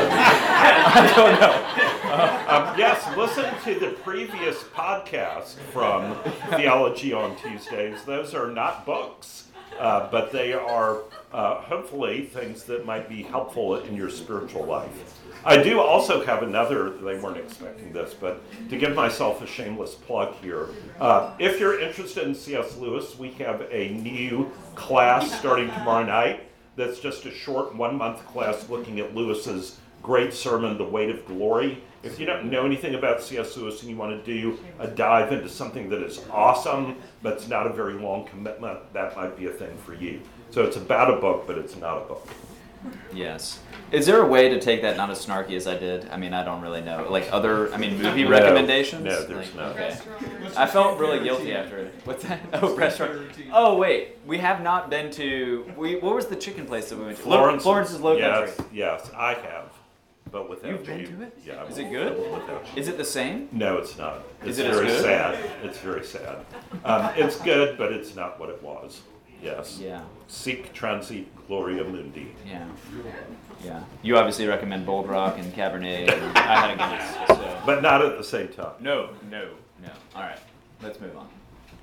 I don't know. um, yes, listen to the previous podcast from Theology on Tuesdays. Those are not books, uh, but they are uh, hopefully things that might be helpful in your spiritual life. I do also have another, they weren't expecting this, but to give myself a shameless plug here. Uh, if you're interested in C S Lewis, we have a new class starting tomorrow night. That's just a short one-month class looking at Lewis's great sermon, The Weight of Glory. If you don't know anything about C S Lewis and you want to do a dive into something that is awesome, but it's not a very long commitment, that might be a thing for you. So it's about a book, but it's not a book. Yes. Is there a way to take that not as snarky as I did? I mean, I don't really know. Like other, I mean, movie No. recommendations? No, there's like, not. Okay. I felt really guilty after it. What's that? Oh, restaurant. Oh, wait. We have not been to. We what was the chicken place that we went to? Florence, Florence's Low yes, Country. Yes, I have, but without You've been you. to it? Yeah. Is it good? Without you. Is it the same? No, it's not. It's Is it as very good? sad. It's very sad. Um, it's good, but it's not what it was. Yes. Yeah. Sic transit gloria mundi. Yeah. Yeah. You obviously recommend Bold Rock and Cabernet. And I had a Guinness. So. But not at the same time. No, no, no. All right. Let's move on.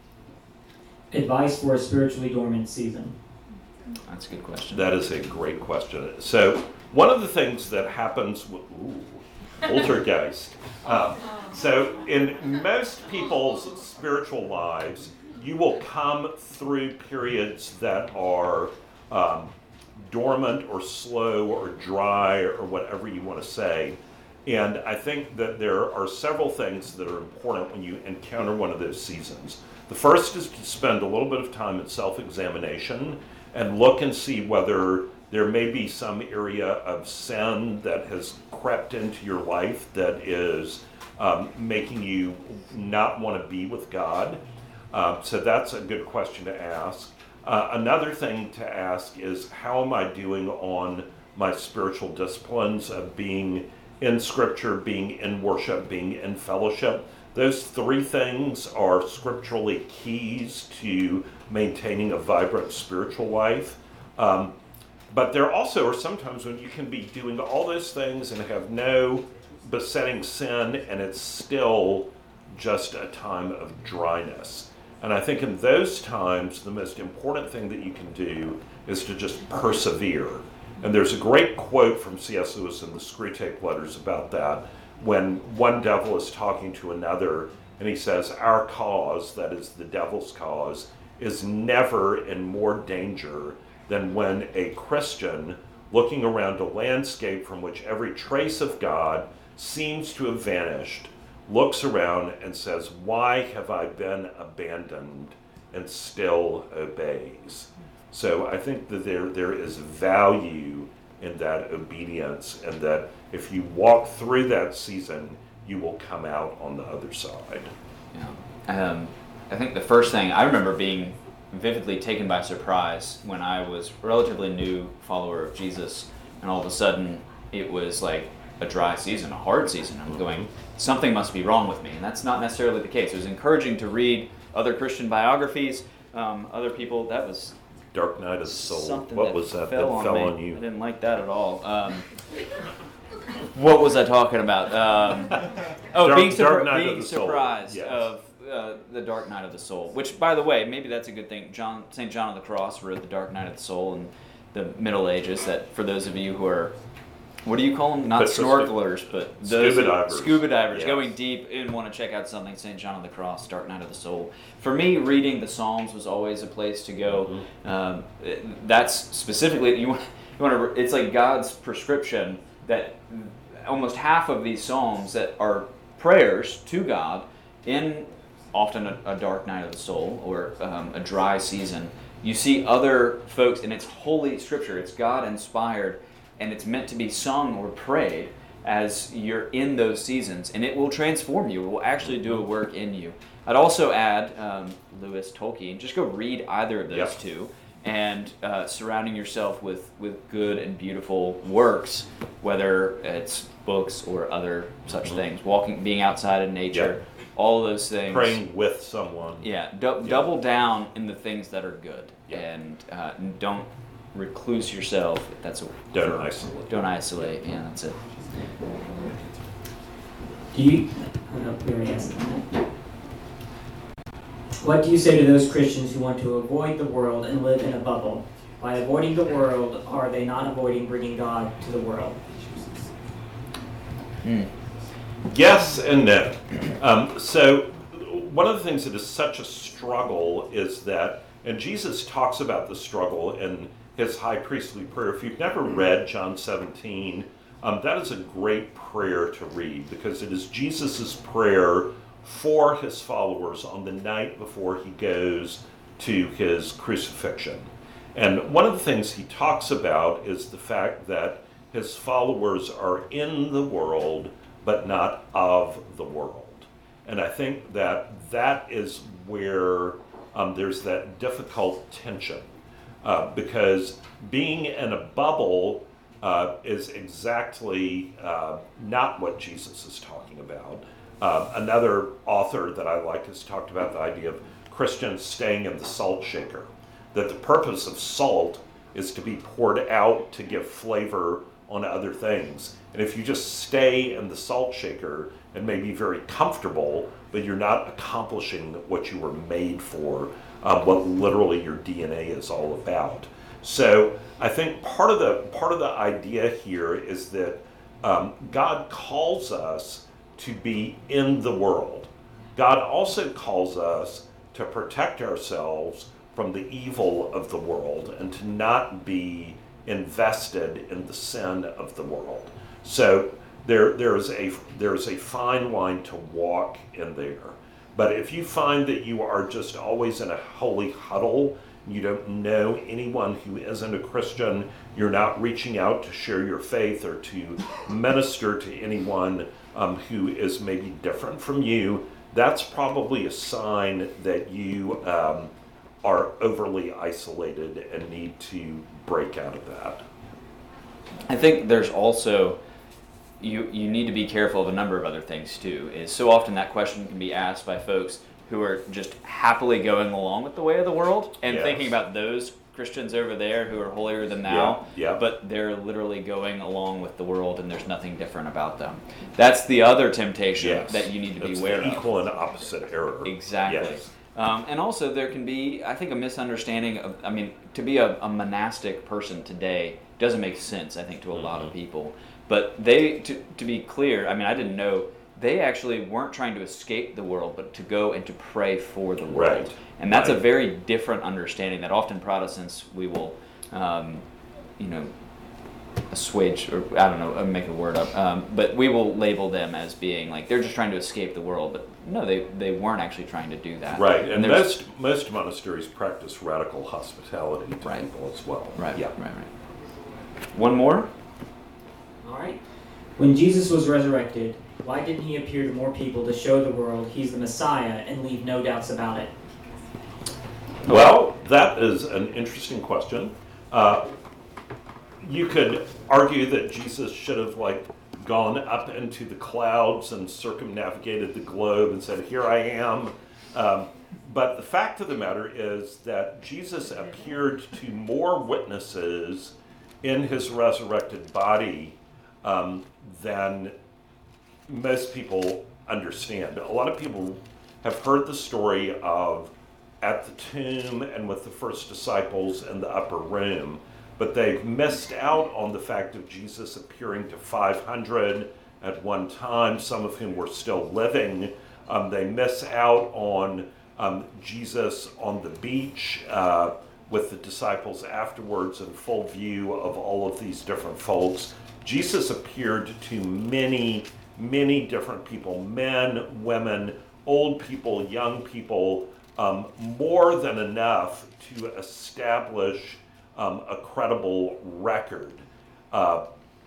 Advice for a spiritually dormant season. That's a good question. That is a great question. So one of the things that happens with ooh, poltergeist. Um, so in most people's spiritual lives, you will come through periods that are um, dormant or slow or dry or whatever you want to say. And I think that there are several things that are important when you encounter one of those seasons. The first is to spend a little bit of time in self-examination and look and see whether there may be some area of sin that has crept into your life that is um, making you not want to be with God. Uh, so that's a good question to ask. Uh, another thing to ask is, how am I doing on my spiritual disciplines of being in Scripture, being in worship, being in fellowship? Those three things are scripturally keys to maintaining a vibrant spiritual life. Um, but there also are sometimes when you can be doing all those things and have no besetting sin, and it's still just a time of dryness. And I think in those times, the most important thing that you can do is to just persevere. And there's a great quote from C S Lewis in the Screwtape Letters about that, when one devil is talking to another and he says, our cause, that is the devil's cause, is never in more danger than when a Christian, looking around a landscape from which every trace of God seems to have vanished, looks around and says, why have I been abandoned, and still obeys. So I think that there there is value in that obedience, and that if you walk through that season, you will come out on the other side. Yeah. Um, I think the first thing, I remember being vividly taken by surprise when I was a relatively new follower of Jesus, and all of a sudden it was like a dry season, a hard season. I'm going, something must be wrong with me, and that's not necessarily the case. It was encouraging to read other Christian biographies, um, other people. That was Dark Night of the Soul. something What that was that fell, that on, fell me. on you? I didn't like that at all. Um, what was I talking about? Um, oh, Dark- being, surpri- Dark Night being of the Soul, surprised yes. of uh, the Dark Night of the Soul. Which, by the way, maybe that's a good thing. John Saint John of the Cross wrote the Dark Night of the Soul in the Middle Ages. That for those of you who are, what do you call them? Not Patristic. snorkelers, but those Scuba divers. Scuba divers Yes. going deep and want to check out something. Saint John of the Cross, Dark Night of the Soul. For me, reading the Psalms was always a place to go. Mm-hmm. Um, it- that's specifically you want. You want to. It's like God's prescription that almost half of these psalms that are prayers to God in often a, a dark night of the soul or um, a dry season. You see other folks, and it's holy scripture. It's God inspired, and it's meant to be sung or prayed as you're in those seasons, and it will transform you. It will actually do a work in you. I'd also add um, Lewis Tolkien. Just go read either of those Yep. two, and uh, surrounding yourself with, with good and beautiful works, whether it's books or other such Mhm. things. Walking, being outside in nature, Yep. all of those things. Praying with someone. Yeah, du- Yeah. double down in the things that are good, Yeah. and uh, don't recluse yourself. That's a Don't for- isolate. Don't isolate. Yeah, that's it. Do you? I don't know if we already asked that. What do you say to those Christians who want to avoid the world and live in a bubble? By avoiding the world, are they not avoiding bringing God to the world? Hmm. Yes and no. Um, so one of the things that is such a struggle is that, and Jesus talks about the struggle in his high priestly prayer. If you've never read John seventeen, um, that is a great prayer to read, because it is Jesus' prayer for his followers on the night before he goes to his crucifixion. And one of the things he talks about is the fact that his followers are in the world, but not of the world. And I think that that is where um, there's that difficult tension, uh, because being in a bubble uh, is exactly uh, not what Jesus is talking about. Uh, another author that I like has talked about the idea of Christians staying in the salt shaker, that the purpose of salt is to be poured out to give flavor on other things. And if you just stay in the salt shaker and may be very comfortable, but you're not accomplishing what you were made for, um, what literally your D N A is all about. So I think part of the part of the idea here is that um, God calls us to be in the world. God also calls us to protect ourselves from the evil of the world and to not be invested in the sin of the world. So there there's a there's a fine line to walk in there. But if you find that you are just always in a holy huddle, you don't know anyone who isn't a Christian, you're not reaching out to share your faith or to minister to anyone um, who is maybe different from you, that's probably a sign that you um, are overly isolated and need to break out of that. I think there's also, you you need to be careful of a number of other things too. Is so often that question can be asked by folks who are just happily going along with the way of the world and Yes. thinking about those Christians over there who are holier than thou, Yeah, yeah. but they're literally going along with the world and there's nothing different about them. That's the other temptation Yes. that you need to be It's aware the of. equal and opposite error. Exactly. Yes. Um, and also there can be, I think, a misunderstanding of, I mean, to be a, a monastic person today doesn't make sense, I think, to a mm-hmm. lot of people. But they, to, to be clear, I mean, I didn't know, they actually weren't trying to escape the world, but to go and to pray for the world. Right. And that's right. a very different understanding that often Protestants, we will, um, you know, assuage, or I don't know, make a word up, um, but we will label them as being like, they're just trying to escape the world. But no, they, they weren't actually trying to do that. Right, and, and most most monasteries practice radical hospitality to right. people as well. Right, yeah. right, right. One more? All right. When Jesus was resurrected, why didn't he appear to more people to show the world he's the Messiah and leave no doubts about it? Well, that is an interesting question. Uh, you could argue that Jesus should have like gone up into the clouds and circumnavigated the globe and said, "Here I am." Um, but the fact of the matter is that Jesus appeared to more witnesses in his resurrected body um, than most people understand. A lot of people have heard the story of at the tomb and with the first disciples in the upper room, but they've missed out on the fact of Jesus appearing to five hundred at one time, some of whom were still living. Um, they miss out on um, Jesus on the beach uh, with the disciples afterwards in full view of all of these different folks. Jesus appeared to many, many different people, men, women, old people, young people, um, more than enough to establish um, a credible record. Uh,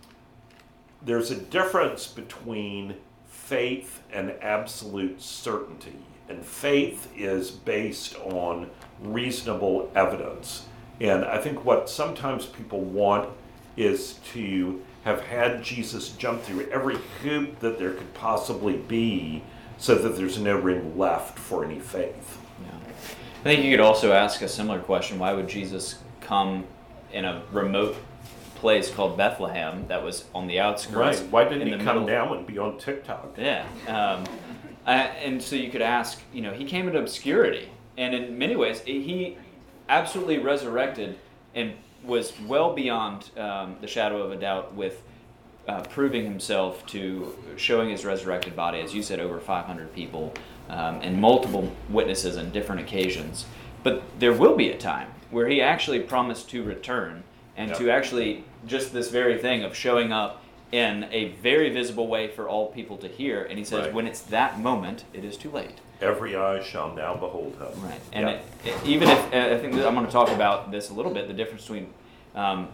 there's a difference between faith and absolute certainty, and faith is based on reasonable evidence. And I think what sometimes people want is to have had Jesus jump through every hoop that there could possibly be so that there's no room left for any faith. Yeah. I think you could also ask a similar question. Why would Jesus come in a remote place called Bethlehem that was on the outskirts? Right. Why didn't he come middle? now and be on TikTok? Yeah. Um, uh, and so you could ask, you know, he came into obscurity. And in many ways, he absolutely resurrected and was well beyond um, the shadow of a doubt with uh, proving himself to showing his resurrected body, as you said, over five hundred people um, and multiple witnesses on different occasions. But there will be a time where he actually promised to return and yep. to actually just this very thing of showing up in a very visible way for all people to hear. And he says, right. when it's that moment, it is too late. Every eye shall now behold him. Right. And yep. it, it, even if, I think that I'm going to talk about this a little bit, the difference between um,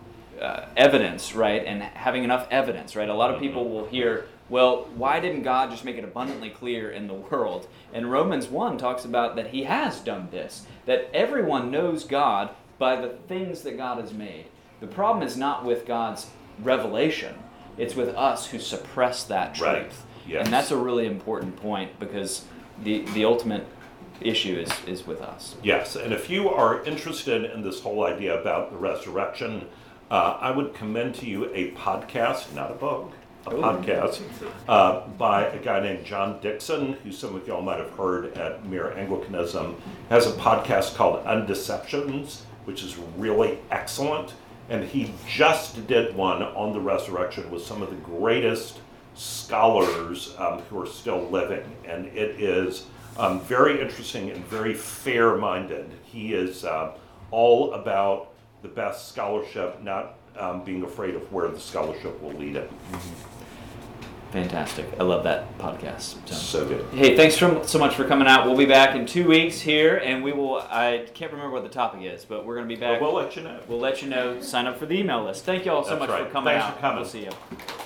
uh, evidence, right, and having enough evidence, right? A lot of people will hear, well, why didn't God just make it abundantly clear in the world? And Romans one talks about that he has done this, that everyone knows God by the things that God has made. The problem is not with God's revelation. It's with us who suppress that truth. Right. Yes. And that's a really important point, because the, the ultimate issue is, is with us. Yes, and if you are interested in this whole idea about the resurrection, uh, I would commend to you a podcast, not a book, a Ooh. podcast uh, by a guy named John Dixon, who some of y'all might have heard at Mere Anglicanism, has a podcast called Undeceptions, which is really excellent. And he just did one on the resurrection with some of the greatest scholars um, who are still living. And it is um, very interesting and very fair-minded. He is uh, all about the best scholarship, not um, being afraid of where the scholarship will lead him. Mm-hmm. Fantastic. I love that podcast. So, so good. Hey, thanks for, so much for coming out. We'll be back in two weeks here, and we will, I can't remember what the topic is, but we're going to be back. Well, we'll let you know. We'll let you know. Sign up for the email list. Thank you all so That's much right. for coming Thanks out. for coming. We'll see you.